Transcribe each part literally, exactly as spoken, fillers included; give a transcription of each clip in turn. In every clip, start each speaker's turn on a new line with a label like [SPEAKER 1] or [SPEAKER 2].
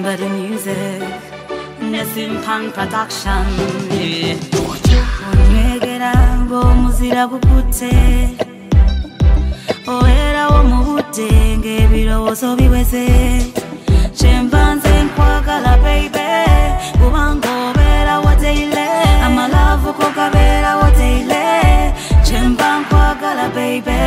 [SPEAKER 1] remember the music. Nesimpan production. Onyegera ngo muzira bukute. Oera wo mubute ngebirowoozo biweze. Chimpanze nkwagala baby. Kubango bera wateile. Amalavu kokabera wateile. Chimpanze nkwagala baby.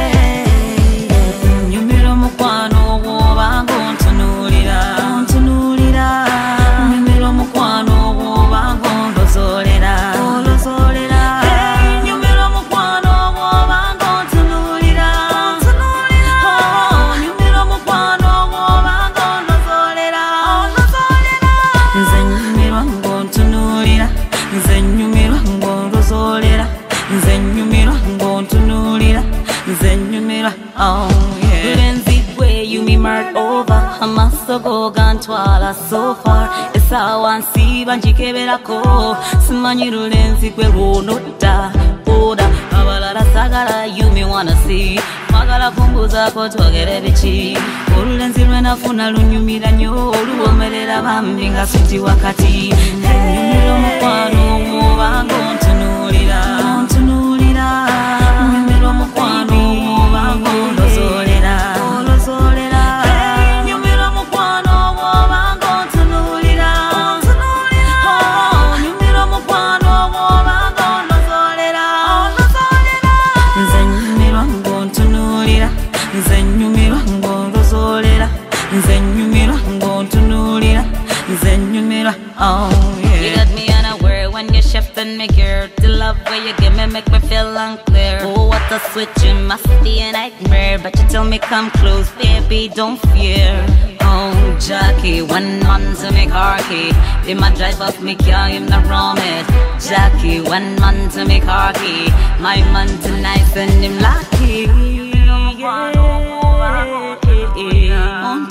[SPEAKER 1] Nyumiro mukwano wobango ntunulira. Ntunulira. Nyumiro mukwano wobango ndozolera. Ndozolera. Nyumiro mukwano wobango ntunulira. Ntunulira. Nyumiro mukwano wobango ndozolera. Ndozolera. Nze nyumirwa ngo ntunulira. Nze nyumirwa ngo ndozolera. Nze nyumirwa ngo ntunulira. Nze nyumirwa. Oh yeah. Lenzigwe you me mart over. Amasogo gantwala so far. Esa wansi banjikeberako. Simanyi lenzigwe runota. Oda abalala sagala you me wanna see. Magala kumbuza ko twogere bichi. Olulenzi lwenafuna lunyumira nnyo. Oluwomerera bambi nga switi wakati. Nyumiro mukwano mubango ntunulira. Ntunulira. Nyumiro mukwano mubango ndozolera. Ndozolera. Nyumiro mukwano mubango ntunulira. Ntunulira. Nyumiro mukwano mubango ndozolera. Ndozolera. Nze nyumirwa ngo ntunulira. Nze nyumirwa ngo ndozolera. Nze nyumirwa ngo ntunulira. Nze nyumirwa. Oh yeah. You got me unaware when you shifting me gear. The love where you give me make me feel unclear. Oh, what a switch, it must be a nightmare. But you tell me come close, baby, don't fear. Oh, Jackie, one man to make harky. Be my drive off me car, him the wrong it. Jackie, one man to make harky. My man tonight, send him lucky. Yeah.